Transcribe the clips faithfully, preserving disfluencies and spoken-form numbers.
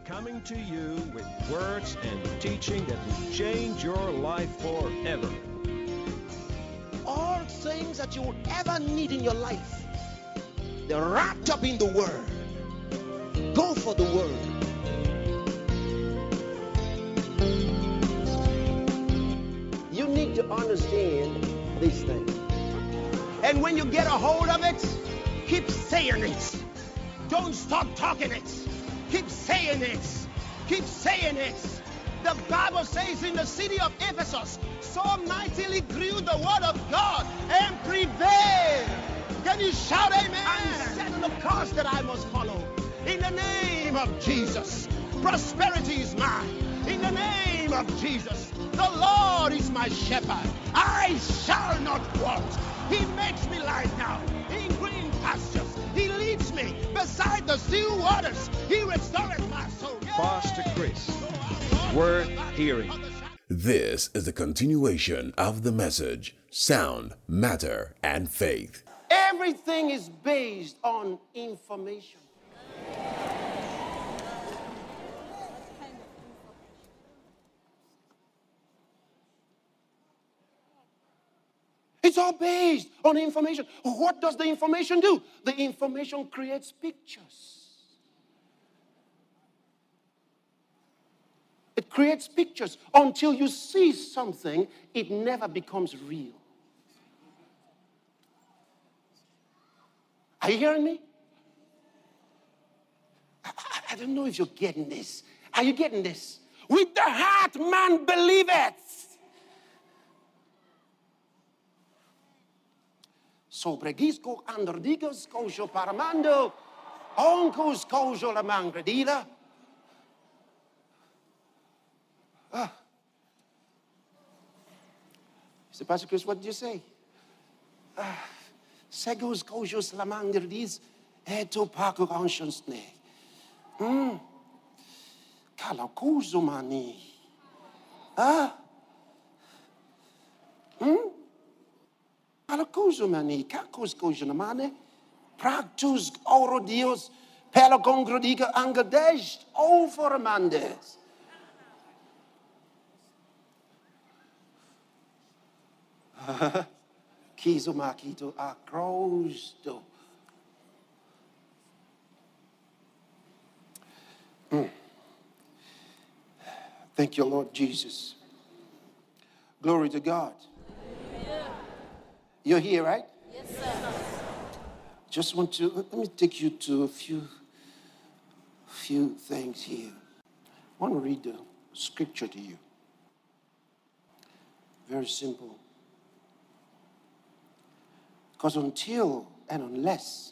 coming to you with words and teaching that will change your life forever. All things that you will ever need in your life, they're wrapped up in the Word. Go for the Word. You need to understand these things. And when you get a hold of it, keep saying it. Don't stop talking it. Keep saying it. Keep saying it. The Bible says in the city of Ephesus, so mightily grew the word of God and prevailed. Can you shout amen? I'm setting the course that I must follow. In the name of Jesus, prosperity is mine. In the name of Jesus, the Lord is my shepherd. I shall not want. He makes me lie down in green pastures. He leads me beside the still waters. He restores my soul. Pastor Chris, worth hearing. This is the continuation of the message, Sound, Matter, and Faith. Everything is based on information. It's all based on information. What does the information do? The information creates pictures. It creates pictures. Until you see something, it never becomes real. Are you hearing me? I, I, I don't know if you're getting this. Are you getting this? With the heart man believeth. Sobregisco andrdigos cojo paramando, oncos cojo la mangredila. Ah. Mister Pastor Chris, what did you say? Ah. Segos cojos la mangredis, eto paco conscience. Hmm. Calacuzo mani. Ah. Hmm. Alacuzumani, cacos cojunamane, practus oro dios, pelagongrodika angadest, overmandes. Kizomakito acrosto. Thank you, Lord Jesus. Glory to God. You're here, right? Yes, sir. Just want to, let me take you to a few, few things here. I want to read the scripture to you. Very simple. Because until and unless,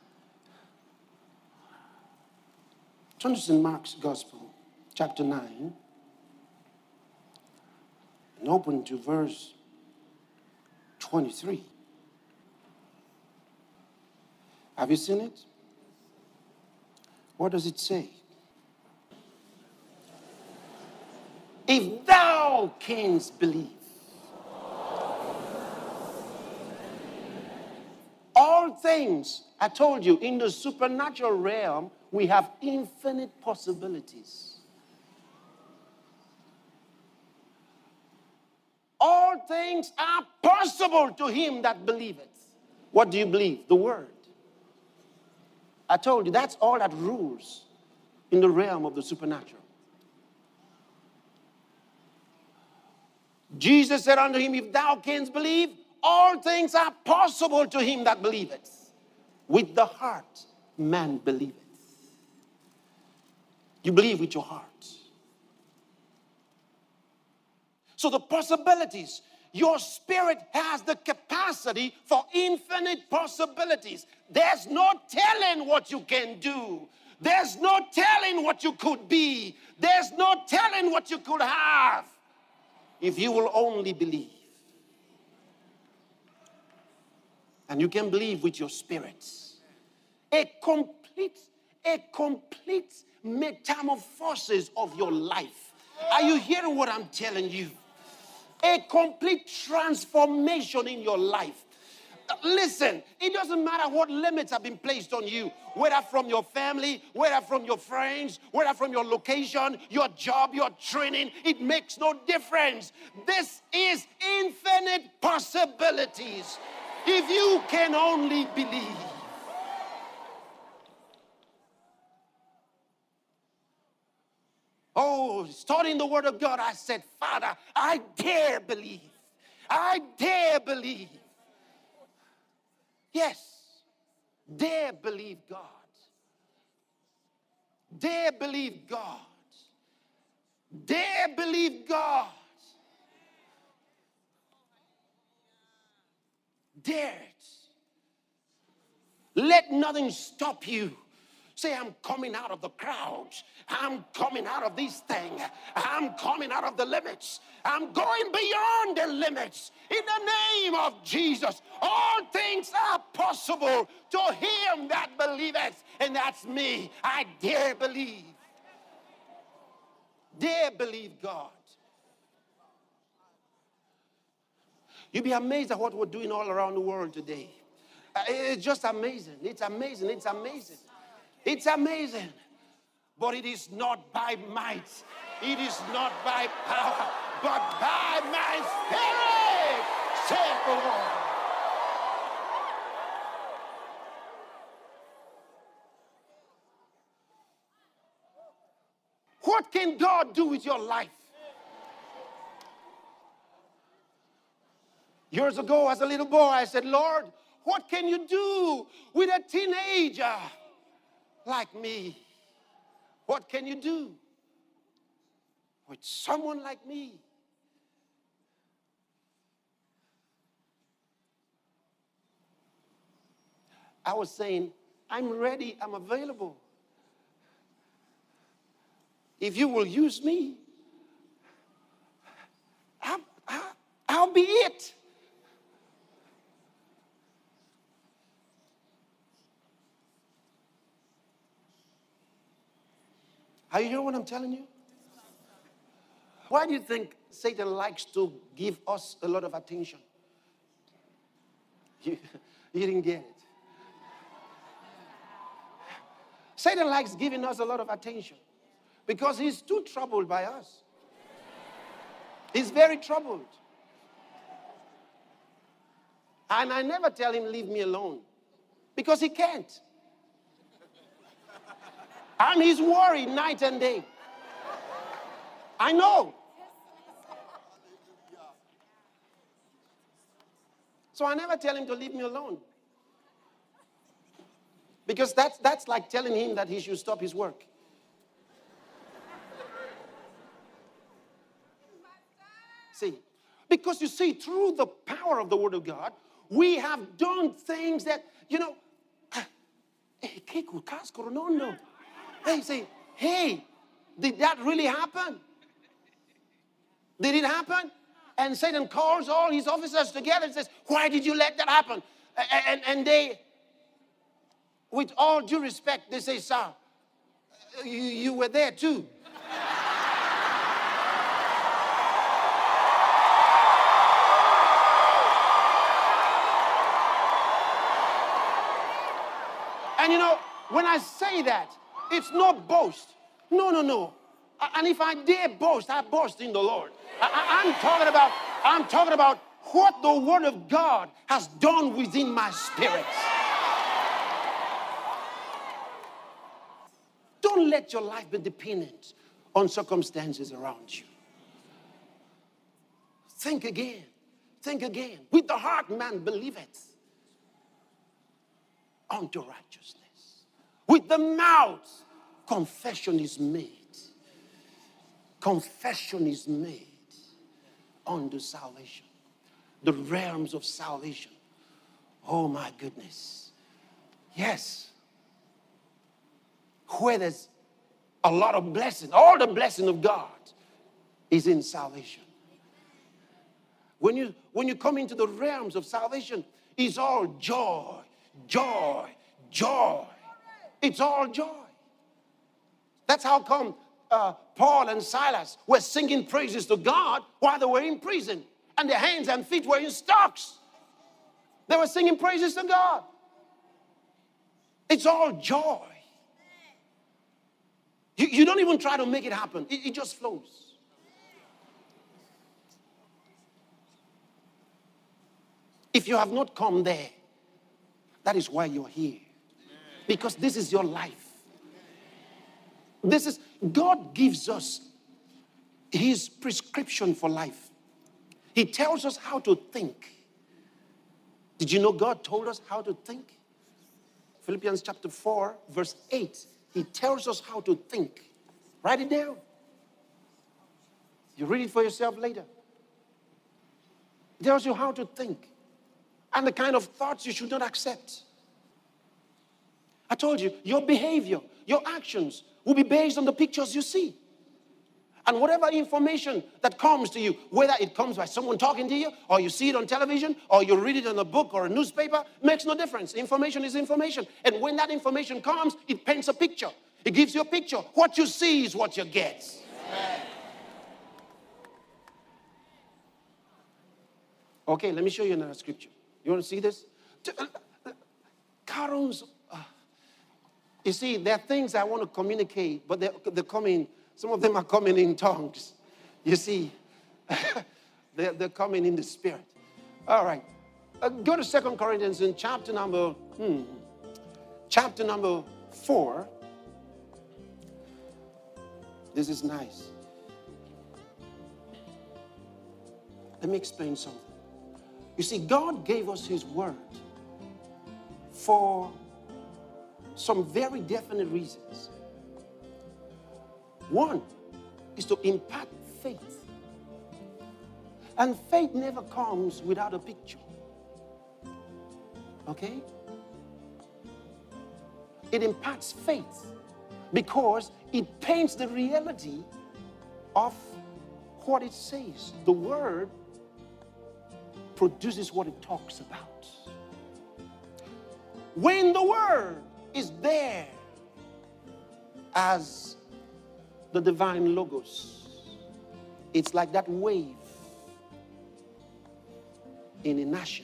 turn to Saint Mark's Gospel, chapter nine, and open to verse twenty-three. Have you seen it? What does it say? If thou canst believe. All things, I told you, in the supernatural realm, we have infinite possibilities. All things are possible to him that believeth. What do you believe? The word. I told you, that's all that rules in the realm of the supernatural. Jesus said unto him, if thou canst believe, all things are possible to him that believeth. With the heart, man believeth. You believe with your heart. So the possibilities, your spirit has the capacity for infinite possibilities. There's no telling what you can do. There's no telling what you could be. There's no telling what you could have if you will only believe. And you can believe with your spirits. A complete, a complete metamorphosis of your life. Are you hearing what I'm telling you? A complete transformation in your life. Listen, it doesn't matter what limits have been placed on you, whether from your family, whether from your friends, whether from your location, your job, your training, it makes no difference. This is infinite possibilities if you can only believe. Oh, studying the Word of God, I said, Father, I dare believe. I dare believe. Yes, dare believe God. Dare believe God. Dare believe God. Dare it. Let nothing stop you. Say, I'm coming out of the crowd. I'm coming out of this thing. I'm coming out of the limits. I'm going beyond the limits. In the name of Jesus, all things are possible to him that believeth. And that's me. I dare believe. Dare believe God. You'll be amazed at what we're doing all around the world today. Uh, It's just amazing. It's amazing. It's amazing. It's amazing. But it is not by might. It is not by power. But by my spirit, saith the Lord. What can God do with your life? Years ago, as a little boy, I said, Lord, what can you do with a teenager like me? What can you do with someone like me? I was saying, I'm ready, I'm available. If you will use me, I'll, I'll, I'll be it. Are you hearing what I'm telling you? Why do you think Satan likes to give us a lot of attention? You, you didn't get it. Satan likes giving us a lot of attention because he's too troubled by us. He's very troubled. And I never tell him, leave me alone, because he can't. And he's worried night and day. I know. So I never tell him to leave me alone. Because that's, that's like telling him that he should stop his work. See, because you see, through the power of the Word of God, we have done things that, you know, hey, say, hey, did that really happen? Did it happen? And Satan calls all his officers together and says, why did you let that happen? And, and they, with all due respect, they say, sir, you, you were there too. And you know, when I say that, it's not boast. No, no, no. And if I dare boast, I boast in the Lord. I, I'm talking about, I'm talking about what the Word of God has done within my spirit. Don't let your life be dependent on circumstances around you. Think again. Think again. With the heart man believeth unto righteousness. With the mouth, confession is made. Confession is made unto salvation. The realms of salvation. Oh my goodness. Yes. Where there's a lot of blessing, all the blessing of God is in salvation. When you, when you come into the realms of salvation, it's all joy, joy, joy. It's all joy. That's how come uh, Paul and Silas were singing praises to God while they were in prison. And their hands and feet were in stocks. They were singing praises to God. It's all joy. You, you don't even try to make it happen. It, it just flows. If you have not come there, that is why you're here. Because this is your life. This is, God gives us his prescription for life. He tells us how to think. Did you know God told us how to think? Philippians chapter four, verse eight. He tells us how to think. Write it down. You read it for yourself later. It tells you how to think and the kind of thoughts you should not accept. I told you, your behavior, your actions will be based on the pictures you see. And whatever information that comes to you, whether it comes by someone talking to you, or you see it on television, or you read it in a book or a newspaper, makes no difference. Information is information. And when that information comes, it paints a picture. It gives you a picture. What you see is what you get. Amen. Okay, let me show you another scripture. You want to see this? Carols, uh, you see, there are things I want to communicate, but they're, they're coming. Some of them are coming in tongues. You see, they're, they're coming in the spirit. All right. Uh, go to Second Corinthians in chapter number, hmm, chapter number four. This is nice. Let me explain something. You see, God gave us his word for some very definite reasons. One is to impart faith. And faith never comes without a picture. Okay? It imparts faith because it paints the reality of what it says. The word produces what it talks about. When the word is there as the divine logos, it's like that wave in inertia.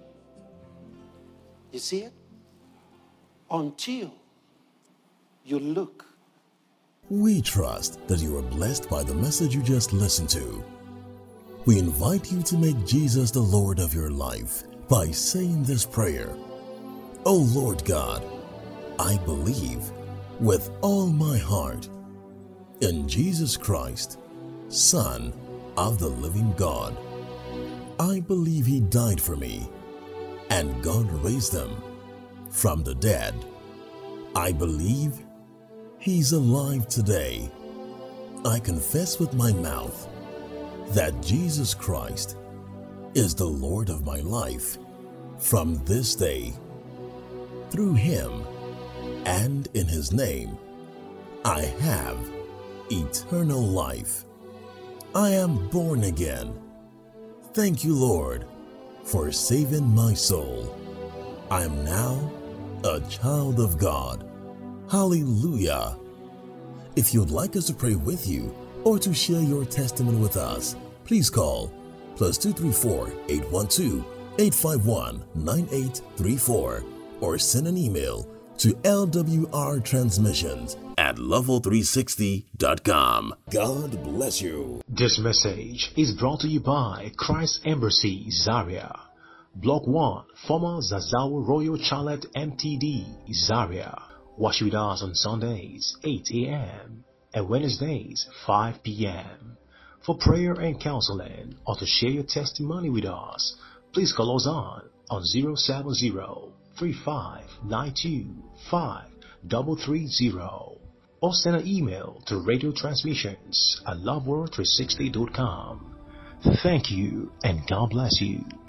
You see it? Until you look. We trust that you are blessed by the message you just listened to. We invite you to make Jesus the Lord of your life by saying this prayer. Oh Lord God, I believe with all my heart in Jesus Christ, Son of the living God. I believe he died for me and God raised him from the dead. I believe he's alive today. I confess with my mouth that Jesus Christ is the Lord of my life from this day. Through him and in his name, I have eternal life. I am born again. Thank you, Lord, for saving my soul. I am now a child of God. Hallelujah. If you'd like us to pray with you or to share your testimony with us, please call plus two three four, eight one two, eight five one, nine eight three four or send an email to L W R transmissions at level three sixty dot com. God bless you. This message is brought to you by Christ Embassy, Zaria. Block one, former Zazawa Royal Charlotte M T D, Zaria. Worship with us on Sundays, eight a.m. and Wednesdays, five p.m. For prayer and counseling or to share your testimony with us, please call us on on zero seven zero, three five nine two, five three three zero or send an email to radio transmissions at love world three sixty dot com. Thank you and God bless you.